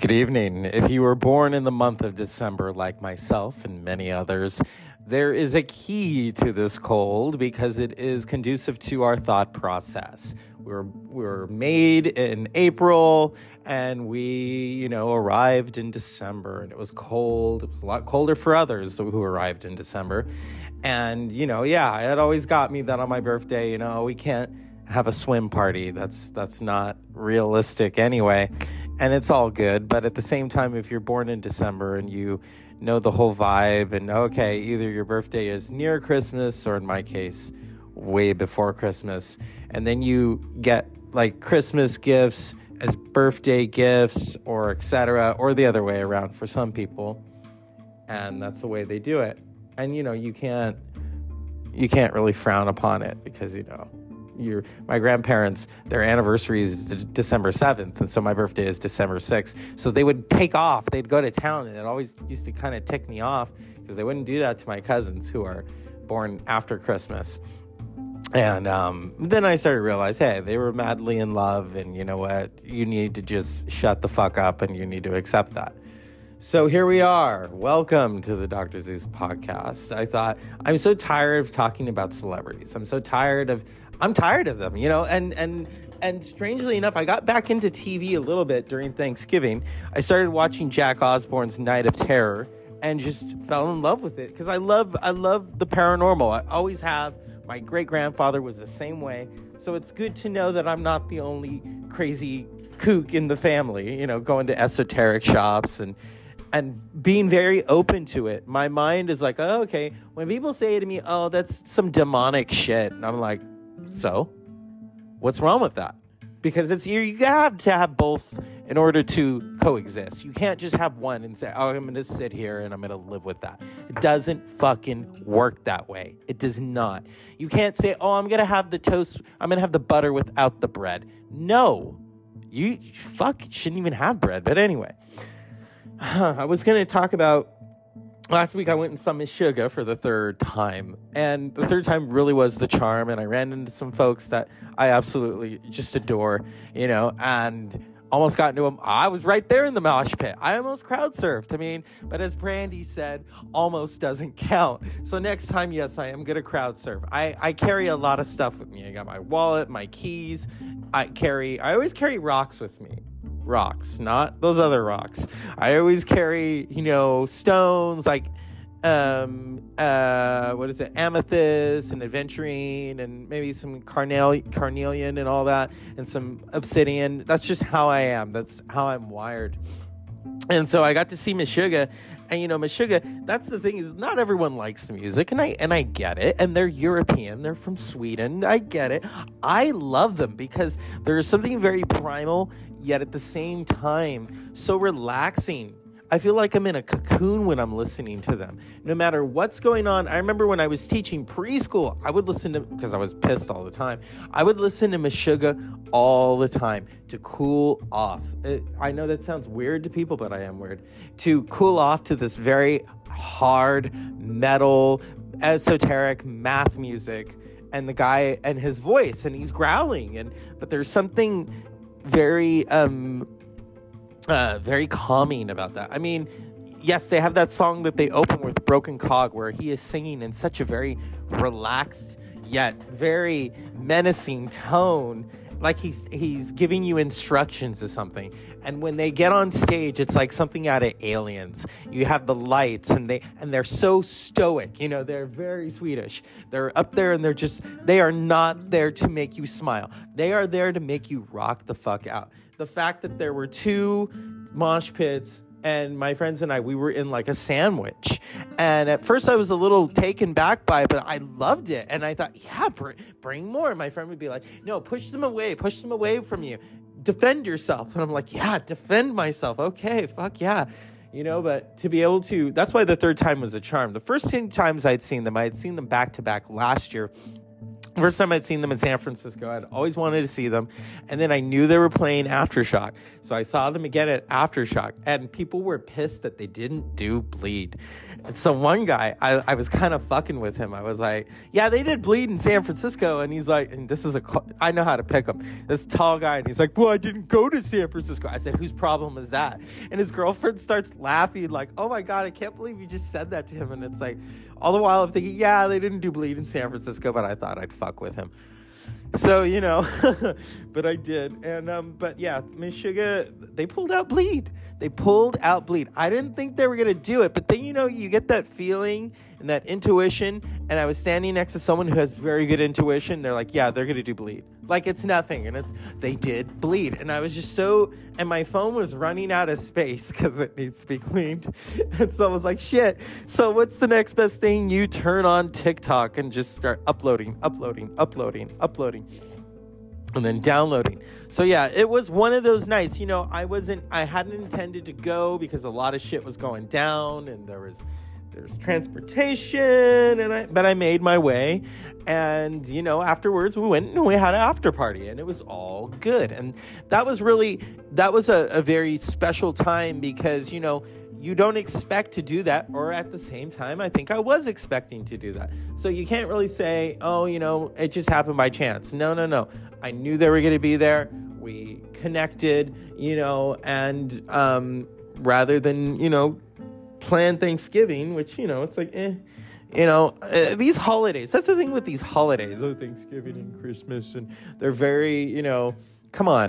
Good evening. If you were born in the month of December like myself and many others, there is a key to this cold because it is conducive to our thought process. We're made in April and we, arrived in December and it was cold. It was a lot colder for others who arrived in December. And, it always got me that on my birthday, we can't have a swim party. That's not realistic anyway. And it's all good. But at the same time, if you're born in December and you know the whole vibe and okay, either your birthday is near Christmas or in my case, way before Christmas. And then you get like Christmas gifts as birthday gifts or etc. or the other way around for some people. And that's the way they do it. And, you can't really frown upon it because, my grandparents, their anniversary is December 7th, and so my birthday is December 6th. So they would take off. They'd go to town, and it always used to kind of tick me off because they wouldn't do that to my cousins who are born after Christmas. And then I started to realize, hey, they were madly in love, and you know what? You need to just shut the fuck up, and you need to accept that. So here we are. Welcome to the Dr. Zeus podcast. I thought, I'm so tired of talking about celebrities. I'm tired of them, and strangely enough, I got back into TV a little bit during Thanksgiving. I started watching Jack Osbourne's Night of Terror and just fell in love with it because I love the paranormal. I always have. My great-grandfather was the same way. So it's good to know that I'm not the only crazy kook in the family, going to esoteric shops and being very open to it. My mind is like, oh, okay. When people say to me, oh, that's some demonic shit, and I'm like, so what's wrong with that? Because you have to have both in order to coexist. You can't just have one and say, oh, I'm going to sit here and I'm going to live with that. It doesn't fucking work that way. It does not. You can't say, oh, I'm going to have the toast. I'm going to have the butter without the bread. No, you shouldn't even have bread. But anyway, I was going to talk about last week I went and saw Meshuggah for the third time, and the third time really was the charm, and I ran into some folks that I absolutely just adore, and almost got into them. I was right there in the mosh pit. I almost crowd surfed. But as Brandy said, almost doesn't count. So next time, yes, I am going to crowd surf. I carry a lot of stuff with me. I got my wallet, my keys. I always carry rocks with me. Rocks, not those other rocks. I always carry, stones like, amethyst and aventurine and maybe some carnelian and all that and some obsidian. That's just how I am. That's how I'm wired. And so I got to see Meshuggah. And, Meshuggah, that's the thing is not everyone likes the music, and I get it. And they're European. They're from Sweden. I get it. I love them because there's something very primal, yet at the same time, so relaxing. I feel like I'm in a cocoon when I'm listening to them. No matter what's going on. I remember when I was teaching preschool, I would listen to, because I was pissed all the time, I would listen to Meshuggah all the time to cool off. I know that sounds weird to people, but I am weird. To cool off to this very hard, metal, esoteric math music, and the guy and his voice, and he's growling, but there's something very very calming about that. Yes, they have that song that they open with, Broken Cog, where he is singing in such a very relaxed yet very menacing tone, like he's giving you instructions or something. And when they get on stage, it's like something out of Aliens. You have the lights, and they're so stoic. They're very Swedish. They're up there, and they are not there to make you smile. They are there to make you rock the fuck out. The fact that there were 2 mosh pits, and my friends and I, we were in like a sandwich. And at first I was a little taken back by it, but I loved it. And I thought, yeah, bring more. And my friend would be like, no, push them away from you. Defend yourself. And I'm like, yeah, defend myself. Okay, fuck yeah. But to be able to, that's why the third time was a charm. The first 2 times I'd seen them back to back last year. First time I'd seen them in San Francisco. I'd always wanted to see them. And then I knew they were playing Aftershock. So I saw them again at Aftershock. And people were pissed that they didn't do Bleed. And so one guy, I was kind of fucking with him. I was like, yeah, they did Bleed in San Francisco. And he's like, and I know how to pick him. This tall guy. And he's like, well, I didn't go to San Francisco. I said, whose problem is that? And his girlfriend starts laughing like, oh my God, I can't believe you just said that to him. And it's like, all the while I'm thinking, yeah, they didn't do Bleed in San Francisco, but I thought I'd fuck with him. So, but I did. And, but yeah, Meshuggah, they pulled out Bleed. They pulled out Bleed. I didn't think they were going to do it, but then, you get that feeling and that intuition. And I was standing next to someone who has very good intuition. They're like, yeah, they're going to do Bleed. Like it's nothing. And they did Bleed. And I was just and my phone was running out of space because it needs to be cleaned. And so I was like, shit. So what's the next best thing? You turn on TikTok and just start uploading. And then downloading. So yeah, it was one of those nights, I hadn't intended to go because a lot of shit was going down and there's transportation but I made my way. And, afterwards we went and we had an after party and it was all good. And that was a very special time because, you don't expect to do that, or at the same time, I think I was expecting to do that. So you can't really say, oh, it just happened by chance. No. I knew they were going to be there. We connected, and rather than, plan Thanksgiving, which, it's like, these holidays, that's the thing with these holidays, Thanksgiving and Christmas, and they're very, come on.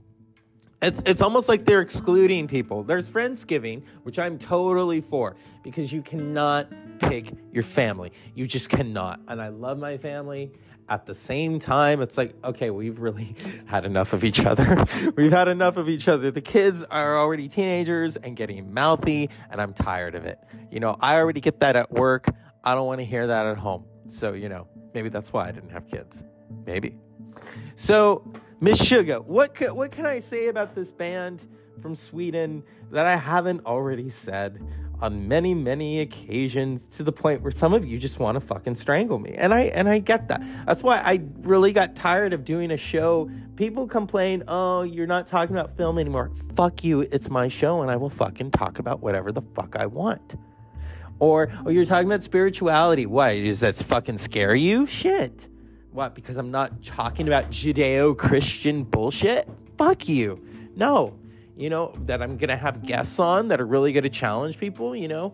It's almost like they're excluding people. There's Friendsgiving, which I'm totally for, because you cannot pick your family. You just cannot. And I love my family. At the same time, it's like, okay, we've really had enough of each other. We've had enough of each other. The kids are already teenagers and getting mouthy, and I'm tired of it. I already get that at work. I don't want to hear that at home. So, maybe that's why I didn't have kids. Maybe. So, Meshuggah, what can I say about this band from Sweden that I haven't already said on many, many occasions, to the point where some of you just want to fucking strangle me? And I get that. That's why I really got tired of doing a show. People complain, oh, you're not talking about film anymore. Fuck you, it's my show and I will fucking talk about whatever the fuck I want. Or, oh, you're talking about spirituality. Why, does that fucking scare you? Shit. What, because I'm not talking about Judeo-Christian bullshit? Fuck you. No. That I'm going to have guests on that are really going to challenge people,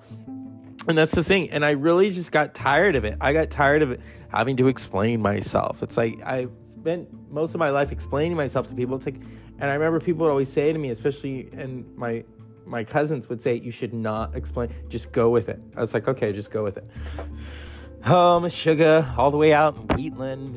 And that's the thing. And I really just got tired of it. I got tired of it having to explain myself. It's like I spent most of my life explaining myself to people. It's like, and I remember people would always say to me, especially, and my cousins would say, you should not explain. Just go with it. I was like, okay, just go with it. Oh, Meshuggah, all the way out in Wheatland,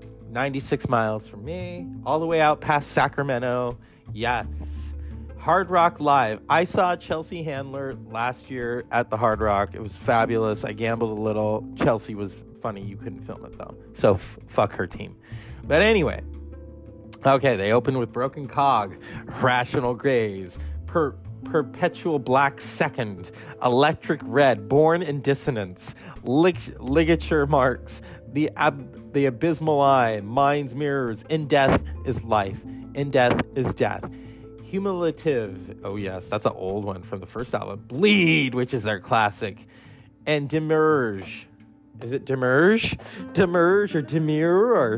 96 miles from me, all the way out past Sacramento. Yes. Hard Rock Live. I saw Chelsea Handler last year at the Hard Rock. It was fabulous. I gambled a little. Chelsea was funny. You couldn't film it, though. So fuck her team. But anyway. Okay, they opened with Broken Cog, Rational Gaze, Perpetual Black Second, Electric Red, Born in Dissonance, Ligature Marks, The Abysmal Eye, Mind's Mirrors, In Death is Life, In Death is Death, Humiliative, oh yes, that's an old one from the first album, Bleed, which is their classic, and Demerge. Is it Demerge? Demerge or Demure or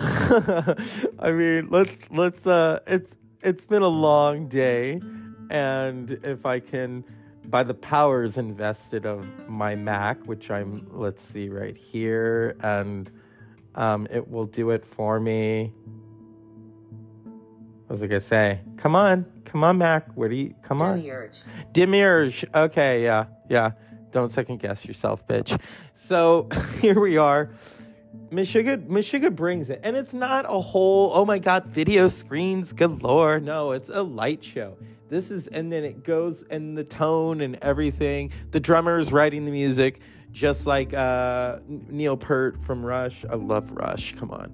I mean, it's been a long day. And if I can, by the powers invested of my Mac, which let's see right here, and it will do it for me. What was I going to say? Come on, Mac. Come on. Demiurge. Okay, yeah. Don't second guess yourself, bitch. So here we are. Meshuggah brings it. And it's not a whole, oh my God, video screens galore. No, it's a light show. And then it goes, and the tone and everything. The drummer's writing the music, just like Neil Peart from Rush. I love Rush. Come on.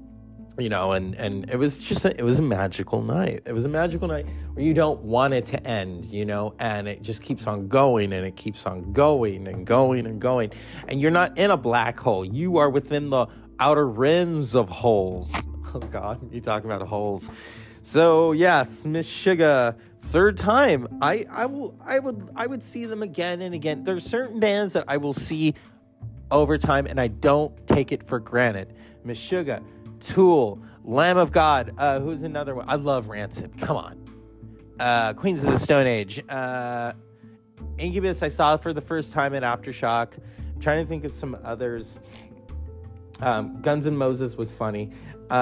And it was it was a magical night. It was a magical night where you don't want it to end, and it just keeps on going, and it keeps on going and going and going. And you're not in a black hole. You are within the outer rims of holes. Oh God, you talking about holes. So yes, Meshuggah, third time. I would see them again and again. There's certain bands that I will see over time, and I don't take it for granted. Meshuggah, Tool, Lamb of God. Who's another one? I love Rancid. Come on. Queens of the Stone Age. Incubus, I saw for the first time at Aftershock. I'm trying to think of some others. Guns N' Moses was funny.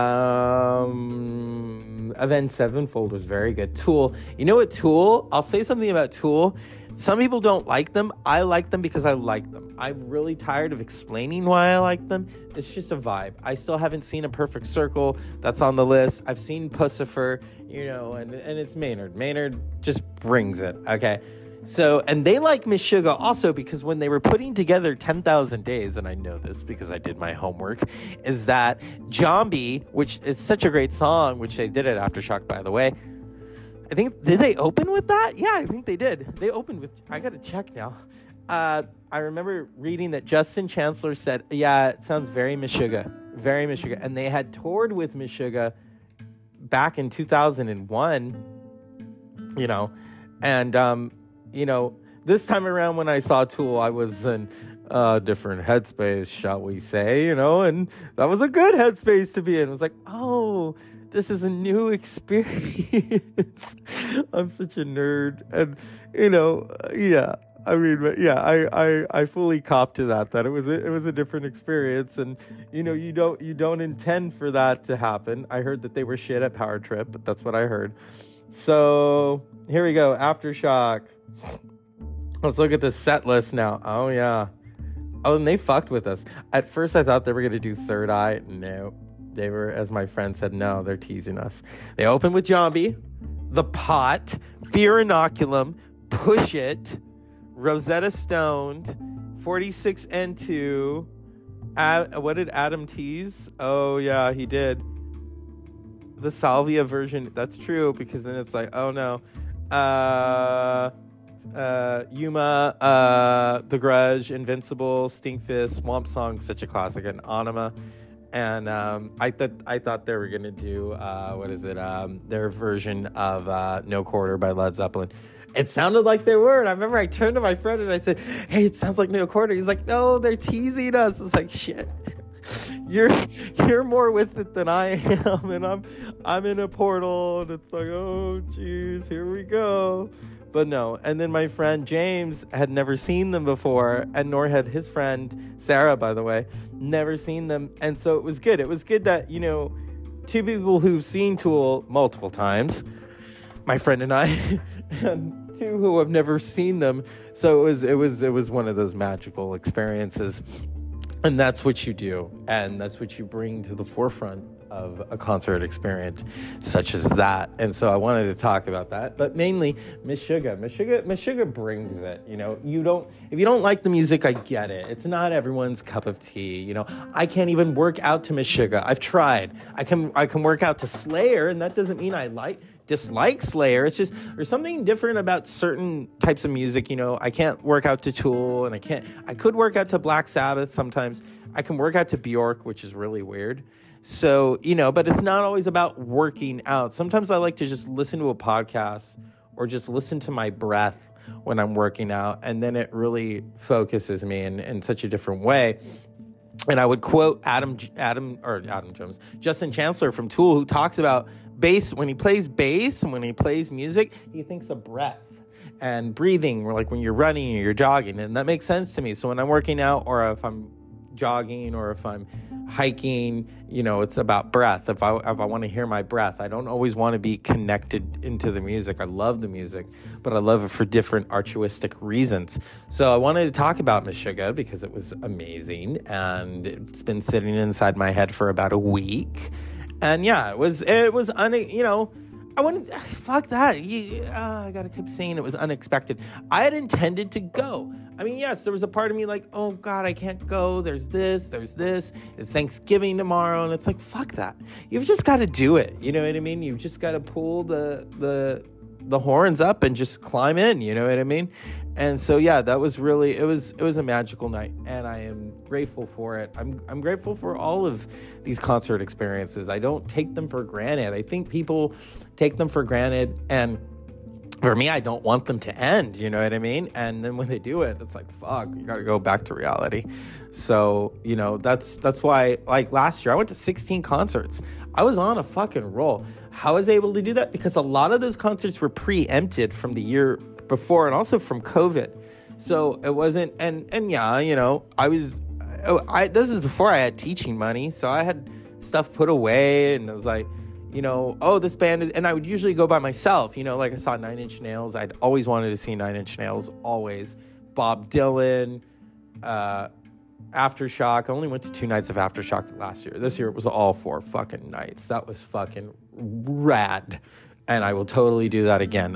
Avenged Sevenfold was very good. Tool. You know what, Tool? I'll say something about Tool. Some people don't like them. I like them because I like them. I'm really tired of explaining why I like them. It's just a vibe. I still haven't seen A Perfect Circle. That's on the list. I've seen Pussifer, and it's Maynard. Maynard just brings it, okay? So, and they like Meshuggah also because when they were putting together 10,000 Days, and I know this because I did my homework, is that Zombie, which is such a great song, which they did at Aftershock, by the way. I think, did they open with that? Yeah, I think they did. They opened with, I got to check now. I remember reading that Justin Chancellor said, yeah, it sounds very Meshuggah, very Meshuggah. And they had toured with Meshuggah back in 2001, and, this time around when I saw Tool, I was in a different headspace, shall we say, and that was a good headspace to be in. It was like, oh, this is a new experience. I'm such a nerd. And, yeah. I mean, yeah, I fully cop to that it was a different experience. And, you don't intend for that to happen. I heard that they were shit at Power Trip, but that's what I heard. So here we go. Aftershock. Let's look at the set list now. Oh, yeah. Oh, and they fucked with us. At first, I thought they were going to do Third Eye. No. They were, as my friend said, no, they're teasing us. They opened with Zombie, The Pot, Fear Inoculum, Push It, Rosetta Stoned, 46N2. What did Adam tease? Oh, yeah, he did. The Salvia version. That's true, because then it's like, oh, no. Yuma, The Grudge, Invincible, Stinkfist, Swamp Song, such a classic, and Anima. And I thought they were gonna do their version of No Quarter by Led Zeppelin. It sounded like they were, and I remember I turned to my friend and I said, "Hey, it sounds like No Quarter." He's like, "No, they're teasing us." It's like, shit. You're more with it than I am, and I'm in a portal, and it's like, oh geez, here we go. But no, and then my friend James had never seen them before, and nor had his friend Sarah, by the way, never seen them. And so it was good. It was good that, two people who've seen Tool multiple times, my friend and I, and two who have never seen them. So it was one of those magical experiences. And that's what you do, and that's what you bring to the forefront of a concert experience such as that. And so I wanted to talk about that, but mainly Meshuggah brings it. If you don't like the music, I get it. It's not everyone's cup of tea. I can't even work out to Meshuggah. I've tried. I can work out to Slayer, and that doesn't mean I dislike Slayer. It's just there's something different about certain types of music. I can't work out to Tool, and I could work out to Black Sabbath sometimes. I can work out to Bjork, which is really weird. So, but it's not always about working out. Sometimes I like to just listen to a podcast or just listen to my breath when I'm working out, and then it really focuses me in such a different way. And I would quote Justin Chancellor from Tool, who talks about bass. When he plays bass and when he plays music, he thinks of breath and breathing, like when you're running or you're jogging. And that makes sense to me. So when I'm working out, or if I'm jogging, or if I'm hiking, it's about breath. If I want to hear my breath, I don't always want to be connected into the music. I love the music, but I love it for different altruistic reasons. So I wanted to talk about Meshuggah because it was amazing, and it's been sitting inside my head for about a week. And yeah, I wouldn't, fuck that. I gotta keep saying it was unexpected. I had intended to go. I mean, yes, there was a part of me like, oh God, I can't go. There's this. It's Thanksgiving tomorrow. And it's like, fuck that. You've just got to do it. You know what I mean? You've just got to pull the the horns up and just climb in, you know what I mean? And so, yeah, that was really, it was a magical night, and I am grateful for it. I'm grateful for all of these concert experiences. I don't take them for granted. I think people take them for granted, and for me, I don't want them to end, you know what I mean? And then when they do it, it's like, fuck, you got to go back to reality. So, you know, that's why, like last year, I went to 16 concerts. I was on a fucking roll. How was I able to do that? Because a lot of those concerts were preempted from the year before, and also from COVID. So it wasn't, and yeah, you know, this is before I had teaching money. So I had stuff put away, and it was like, you know, oh, this band is, and I would usually go by myself, you know, like I saw Nine Inch Nails. I'd always wanted to see Nine Inch Nails, always. Bob Dylan, Aftershock. I only went to 2 nights of Aftershock last year. This year it was all 4 fucking nights. That was fucking rad. And I will totally do that again.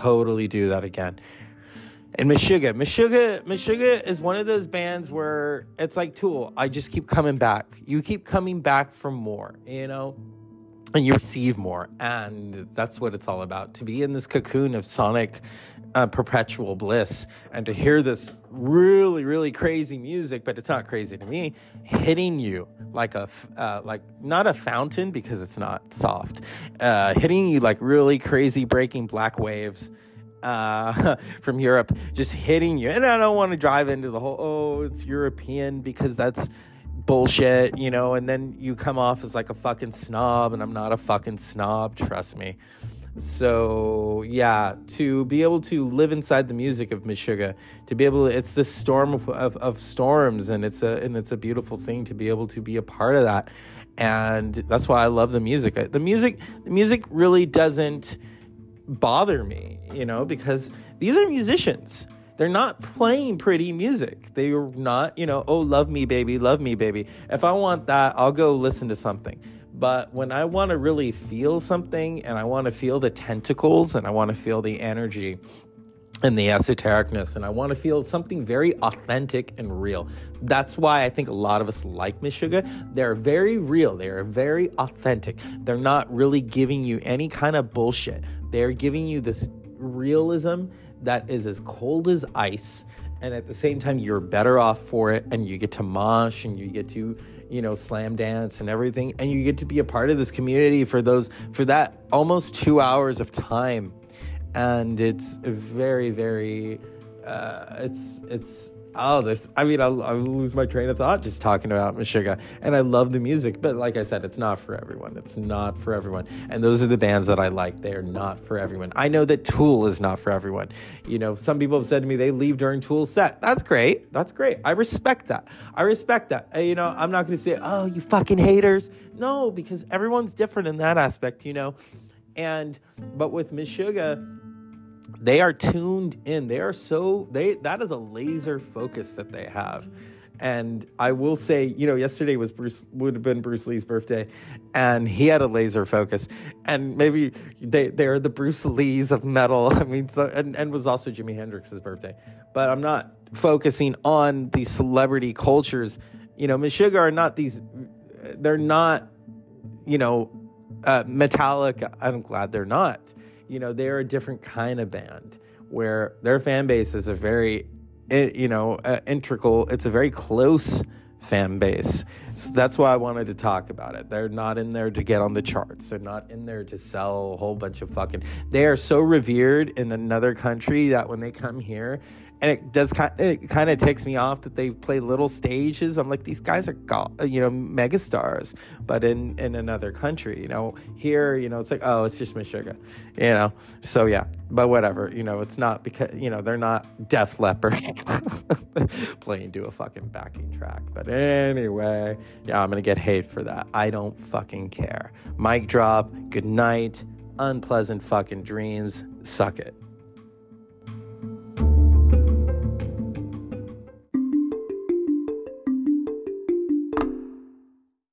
And Meshuggah is one of those bands where it's like Tool. I just keep coming back. You keep coming back for more, you know? And you receive more. And that's what it's all about. To be in this cocoon of sonic perpetual bliss, and to hear this really, really crazy music, but it's not crazy to me, hitting you like like not a fountain, because it's not soft, hitting you like really crazy breaking black waves from Europe, just hitting you. And I don't want to drive into the whole, oh, it's European, because that's bullshit, you know, and then you come off as like a fucking snob, and I'm not a fucking snob, trust me. So yeah, to be able to live inside the music of Meshuggah, to be able to, it's this storm of storms, and it's a beautiful thing to be able to be a part of that. And that's why I love the music. The music really doesn't bother me, you know, because these are musicians. They're not playing pretty music. They are not, you know, oh, love me, baby, love me, baby. If I want that, I'll go listen to something. But when I want to really feel something, and I want to feel the tentacles, and I want to feel the energy and the esotericness, and I want to feel something very authentic and real. That's why I think a lot of us like Meshuggah. They're very real. They are very authentic. They're not really giving you any kind of bullshit. They're giving you this realism that is as cold as ice, and at the same time you're better off for it, and you get to mosh, and you get to, you know, slam dance and everything, and you get to be a part of this community for that almost 2 hours of time. And it's very, very I'll lose my train of thought just talking about Meshuggah. And I love the music, but like I said, it's not for everyone. It's not for everyone. And those are the bands that I like. They are not for everyone. I know that Tool is not for everyone. You know, some people have said to me they leave during Tool's set. That's great. I respect that. You know, I'm not going to say, oh, you fucking haters. No, because everyone's different in that aspect, you know. But with Meshuggah, they are tuned in. That is a laser focus that they have. And I will say, you know, yesterday would have been Bruce Lee's birthday, and he had a laser focus. And maybe they're the Bruce Lees of metal. I mean, and was also Jimi Hendrix's birthday. But I'm not focusing on these celebrity cultures. You know, Meshuggah are not these. They're not, you know, Metallica. I'm glad they're not. You know, they're a different kind of band where their fan base is a very, integral. It's a very close fan base. So that's why I wanted to talk about it. They're not in there to get on the charts. They're not in there to sell a whole bunch of they are so revered in another country that when they come here, and it kind of takes me off that they play little stages. I'm like, these guys are, megastarrs, but in another country, you know, here, you know, it's like, oh, it's just Meshuggah, you know? So yeah, but whatever, you know, it's not because, you know, they're not Def Leppard playing to a fucking backing track. But anyway, yeah, I'm going to get hate for that. I don't fucking care. Mic drop. Good night. Unpleasant fucking dreams. Suck it.